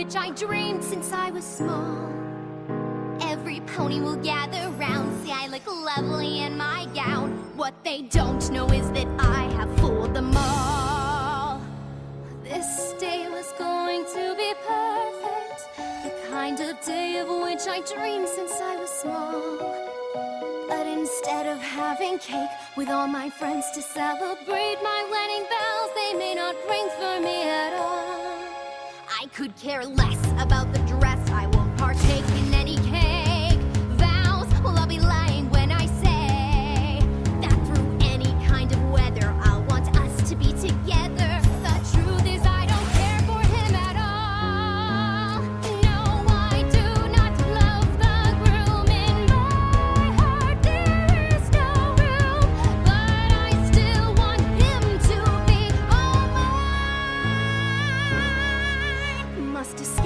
which I dreamed since I was small. Every pony will gather round, see I look lovely in my gown. What they don't know is that I have fooled them all. This day was going to be perfect, the kind of day of which I dreamed since I was small. But instead of having cake with all my friends to celebrate my wedding bells, they may not ring for me at all. I could care less about the dress, I won't partake in any cake vows. Well, I'll be lying when I say that through any kind of weather I'll want us to be together. The truth is I don't care for him at all. No, I do not love the groom. In my heart there is no room, but I still want him to be all mine. Must escape